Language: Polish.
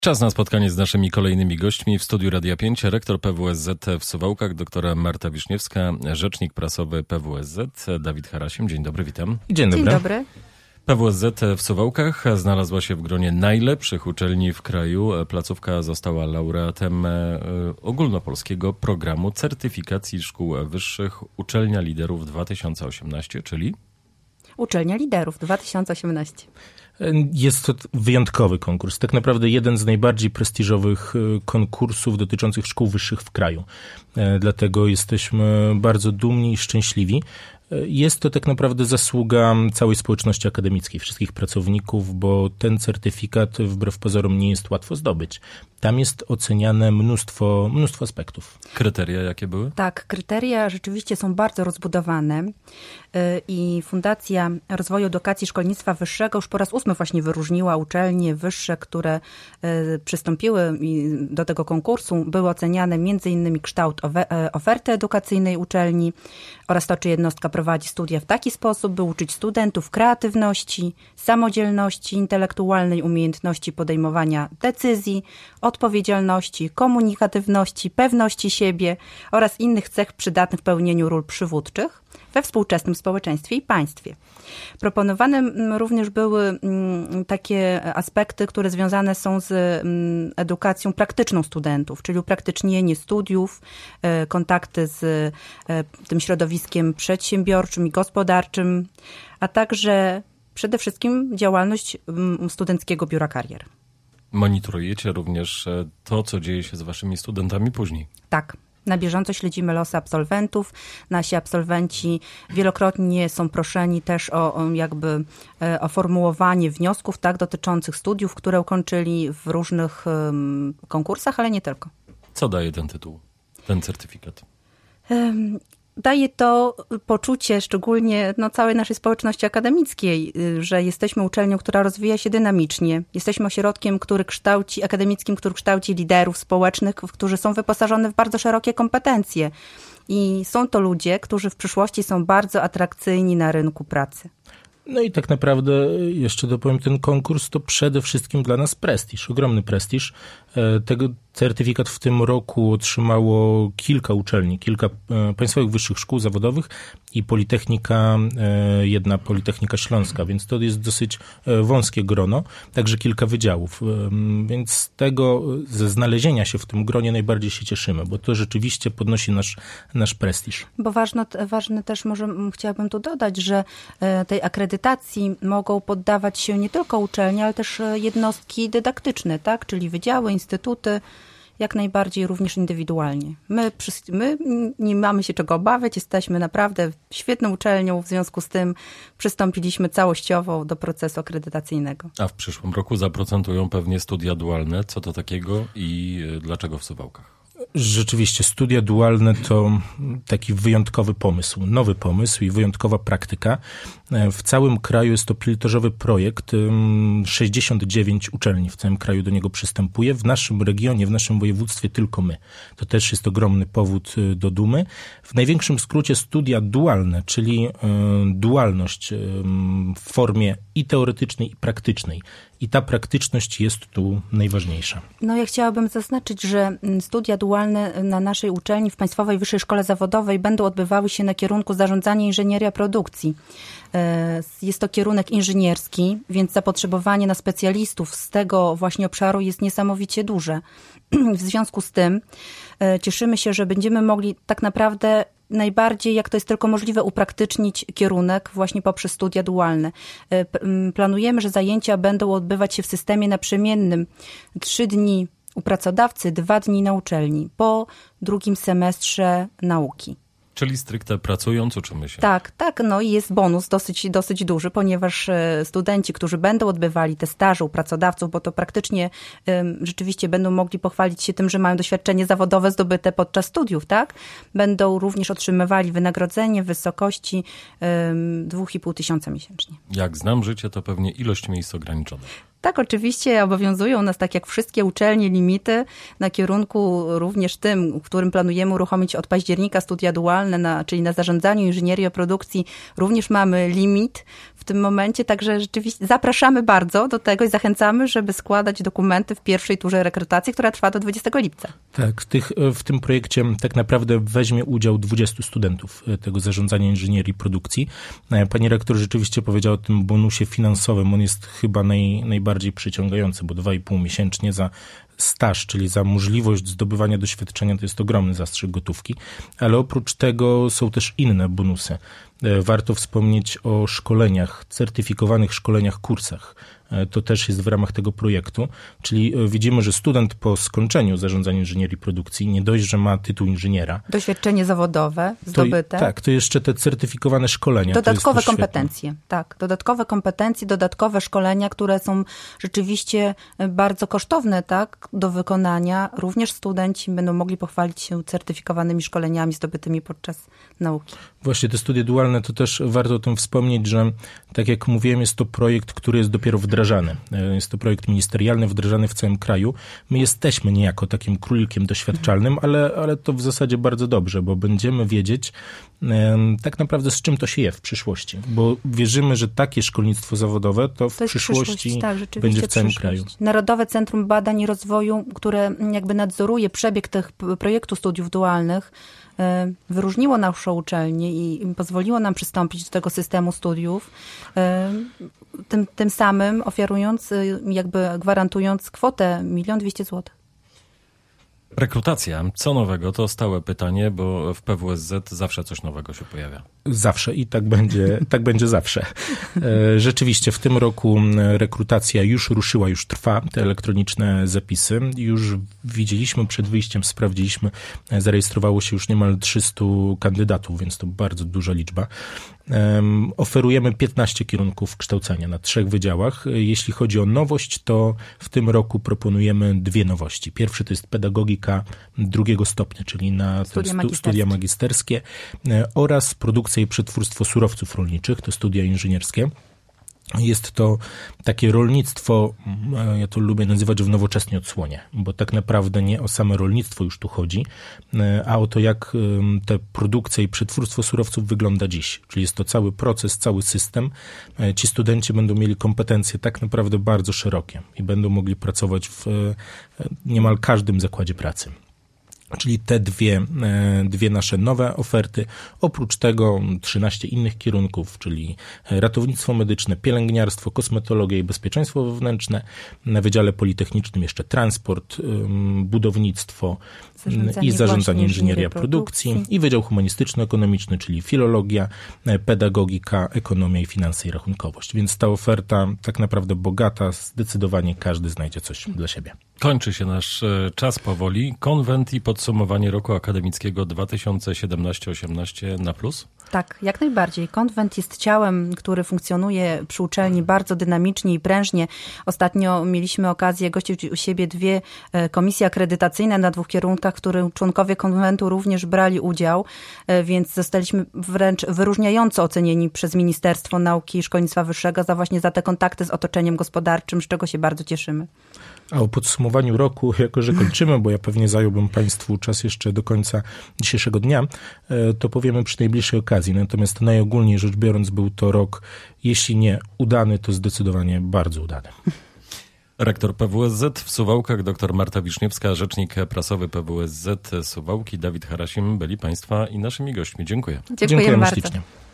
Czas na spotkanie z naszymi kolejnymi gośćmi. W studiu Radia 5 rektor PWSZ w Suwałkach, doktora Marta Wiszniewska, rzecznik prasowy PWSZ, Dawid Harasim. Dzień dobry, witam. Dzień dobry. Dzień dobry. PWSZ w Suwałkach znalazła się w gronie najlepszych uczelni w kraju. Placówka została laureatem ogólnopolskiego programu certyfikacji szkół wyższych Uczelnia Liderów 2018, czyli? Uczelnia Liderów 2018. Jest to wyjątkowy konkurs. Tak naprawdę jeden z najbardziej prestiżowych konkursów dotyczących szkół wyższych w kraju. Dlatego jesteśmy bardzo dumni i szczęśliwi. Jest to tak naprawdę zasługa całej społeczności akademickiej, wszystkich pracowników, bo ten certyfikat wbrew pozorom nie jest łatwo zdobyć. Tam jest oceniane mnóstwo aspektów. Kryteria jakie były? Tak, kryteria rzeczywiście są bardzo rozbudowane i Fundacja Rozwoju Edukacji i Szkolnictwa Wyższego już po raz 8 właśnie wyróżniła uczelnie wyższe, które przystąpiły do tego konkursu. Były oceniane m.in. kształt oferty edukacyjnej uczelni oraz to, czy jednostka prowadzi studia w taki sposób, by uczyć studentów kreatywności, samodzielności intelektualnej, umiejętności podejmowania decyzji, odpowiedzialności, komunikatywności, pewności siebie oraz innych cech przydatnych w pełnieniu ról przywódczych we współczesnym społeczeństwie i państwie. Proponowane również były takie aspekty, które związane są z edukacją praktyczną studentów, czyli upraktycznienie studiów, kontakty z tym środowiskiem przedsiębiorczym i gospodarczym, a także przede wszystkim działalność Studenckiego Biura Karier. Monitorujecie również to, co dzieje się z waszymi studentami później. Tak. Na bieżąco śledzimy losy absolwentów. Nasi absolwenci wielokrotnie są proszeni też o formułowanie wniosków dotyczących studiów, które ukończyli w różnych konkursach, ale nie tylko. Co daje ten tytuł, ten certyfikat? Daje to poczucie, szczególnie całej naszej społeczności akademickiej, że jesteśmy uczelnią, która rozwija się dynamicznie. Jesteśmy ośrodkiem, akademickim, który kształci liderów społecznych, którzy są wyposażeni w bardzo szerokie kompetencje. I są to ludzie, którzy w przyszłości są bardzo atrakcyjni na rynku pracy. No i tak naprawdę, jeszcze dopowiem, ten konkurs to przede wszystkim dla nas prestiż, ogromny prestiż. Tego certyfikat w tym roku otrzymało kilka uczelni, kilka państwowych wyższych szkół zawodowych i jedna Politechnika Śląska, więc to jest dosyć wąskie grono, także kilka wydziałów. Więc ze znalezienia się w tym gronie najbardziej się cieszymy, bo to rzeczywiście podnosi nasz prestiż. Bo ważne też chciałabym tu dodać, że tej akredytacji mogą poddawać się nie tylko uczelnie, ale też jednostki dydaktyczne, tak? Czyli wydziały, instytuty, jak najbardziej również indywidualnie. My nie mamy się czego obawiać, jesteśmy naprawdę świetną uczelnią, w związku z tym przystąpiliśmy całościowo do procesu akredytacyjnego. A w przyszłym roku zaprocentują pewnie studia dualne. Co to takiego i dlaczego w Suwałkach? Rzeczywiście studia dualne to taki wyjątkowy pomysł, nowy pomysł i wyjątkowa praktyka. W całym kraju jest to pilotażowy projekt. 69 uczelni w całym kraju do niego przystępuje. W naszym regionie, w naszym województwie tylko my. To też jest ogromny powód do dumy. W największym skrócie studia dualne, czyli dualność w formie i teoretycznej, i praktycznej. I ta praktyczność jest tu najważniejsza. Ja chciałabym zaznaczyć, że studia dualne na naszej uczelni w Państwowej Wyższej Szkole Zawodowej będą odbywały się na kierunku zarządzania inżynieria produkcji. Jest to kierunek inżynierski, więc zapotrzebowanie na specjalistów z tego właśnie obszaru jest niesamowicie duże. W związku z tym cieszymy się, że będziemy mogli tak naprawdę najbardziej, jak to jest tylko możliwe, upraktycznić kierunek właśnie poprzez studia dualne. Planujemy, że zajęcia będą odbywać się w systemie naprzemiennym. 3 dni u pracodawcy, 2 dni na uczelni po drugim semestrze nauki. Czyli stricte pracując uczymy się. Tak. I jest bonus dosyć duży, ponieważ studenci, którzy będą odbywali te staże u pracodawców, bo to praktycznie rzeczywiście będą mogli pochwalić się tym, że mają doświadczenie zawodowe zdobyte podczas studiów, tak? Będą również otrzymywali wynagrodzenie w wysokości 2,5 tysiąca miesięcznie. Jak znam życie, to pewnie ilość miejsc ograniczona. Tak, oczywiście obowiązują nas, tak jak wszystkie uczelnie, limity na kierunku również tym, w którym planujemy uruchomić od października studia dualne, czyli na zarządzaniu inżynierii o produkcji, również mamy limit w tym momencie, także rzeczywiście zapraszamy bardzo do tego i zachęcamy, żeby składać dokumenty w pierwszej turze rekrutacji, która trwa do 20 lipca. Tak, w tym projekcie tak naprawdę weźmie udział 20 studentów tego zarządzania inżynierii produkcji. Pani rektor rzeczywiście powiedziała o tym bonusie finansowym. On jest chyba najbardziej przyciągający, bo 2,5 miesięcznie za staż, czyli za możliwość zdobywania doświadczenia, to jest ogromny zastrzyk gotówki, ale oprócz tego są też inne bonusy. Warto wspomnieć o szkoleniach, certyfikowanych szkoleniach, kursach. To też jest w ramach tego projektu, czyli widzimy, że student po skończeniu zarządzania inżynierii produkcji nie dość, że ma tytuł inżyniera. Doświadczenie zawodowe zdobyte. To jeszcze te certyfikowane szkolenia. Dodatkowe kompetencje. Tak, dodatkowe kompetencje, dodatkowe szkolenia, które są rzeczywiście bardzo kosztowne, tak, do wykonania. Również studenci będą mogli pochwalić się certyfikowanymi szkoleniami zdobytymi podczas nauki. Właśnie te studia dualne, to też warto o tym wspomnieć, że tak jak mówiłem, jest to projekt, który jest dopiero wdrażany. Jest to projekt ministerialny, wdrażany w całym kraju. My jesteśmy niejako takim królikiem doświadczalnym, ale to w zasadzie bardzo dobrze, bo będziemy wiedzieć tak naprawdę, z czym to się je w przyszłości. Bo wierzymy, że takie szkolnictwo zawodowe to w przyszłości tak, będzie w całym kraju. Narodowe Centrum Badań i Rozwoju, które jakby nadzoruje przebieg tych projektu studiów dualnych, wyróżniło naszą uczelnię i pozwoliło nam przystąpić do tego systemu studiów, tym samym ofiarując, jakby gwarantując kwotę 1 200 000 zł. Rekrutacja. Co nowego? To stałe pytanie, bo w PWSZ zawsze coś nowego się pojawia. Zawsze i tak będzie zawsze. Rzeczywiście w tym roku rekrutacja już ruszyła, już trwa, te elektroniczne zapisy. Już widzieliśmy przed wyjściem, sprawdziliśmy, zarejestrowało się już niemal 300 kandydatów, więc to bardzo duża liczba. Oferujemy 15 kierunków kształcenia na 3 wydziałach. Jeśli chodzi o nowość, to w tym roku proponujemy 2 nowości. Pierwszy to jest pedagogika 2. stopnia, czyli na studia magisterskie oraz produkcja i przetwórstwo surowców rolniczych, to studia inżynierskie. Jest to takie rolnictwo, ja to lubię nazywać w nowoczesnej odsłonie, bo tak naprawdę nie o same rolnictwo już tu chodzi, a o to, jak te produkcja i przetwórstwo surowców wygląda dziś. Czyli jest to cały proces, cały system. Ci studenci będą mieli kompetencje tak naprawdę bardzo szerokie i będą mogli pracować w niemal każdym zakładzie pracy. Czyli te dwie nasze nowe oferty. Oprócz tego 13 innych kierunków, czyli ratownictwo medyczne, pielęgniarstwo, kosmetologia i bezpieczeństwo wewnętrzne. Na Wydziale Politechnicznym jeszcze transport, budownictwo i zarządzanie inżynieria produkcji. I Wydział Humanistyczno-Ekonomiczny, czyli filologia, pedagogika, ekonomia i finanse i rachunkowość. Więc ta oferta tak naprawdę bogata, zdecydowanie każdy znajdzie coś dla siebie. Kończy się nasz czas powoli. Konwent i podsumowanie roku akademickiego 2017-18 na plus? Tak, jak najbardziej. Konwent jest ciałem, który funkcjonuje przy uczelni bardzo dynamicznie i prężnie. Ostatnio mieliśmy okazję gościć u siebie 2 komisje akredytacyjne na 2 kierunkach, w których członkowie konwentu również brali udział, więc zostaliśmy wręcz wyróżniająco ocenieni przez Ministerstwo Nauki i Szkolnictwa Wyższego za te kontakty z otoczeniem gospodarczym, z czego się bardzo cieszymy. A o podsumowaniu roku, jako że kończymy, bo ja pewnie zająłbym Państwu czas jeszcze do końca dzisiejszego dnia, to powiemy przy najbliższej okazji. Natomiast najogólniej rzecz biorąc był to rok, jeśli nie udany, to zdecydowanie bardzo udany. Rektor PWSZ w Suwałkach, dr Marta Wiszniewska, rzecznik prasowy PWSZ Suwałki, Dawid Harasim byli Państwa i naszymi gośćmi. Dziękuję. Dziękujemy bardzo. Ślicznie.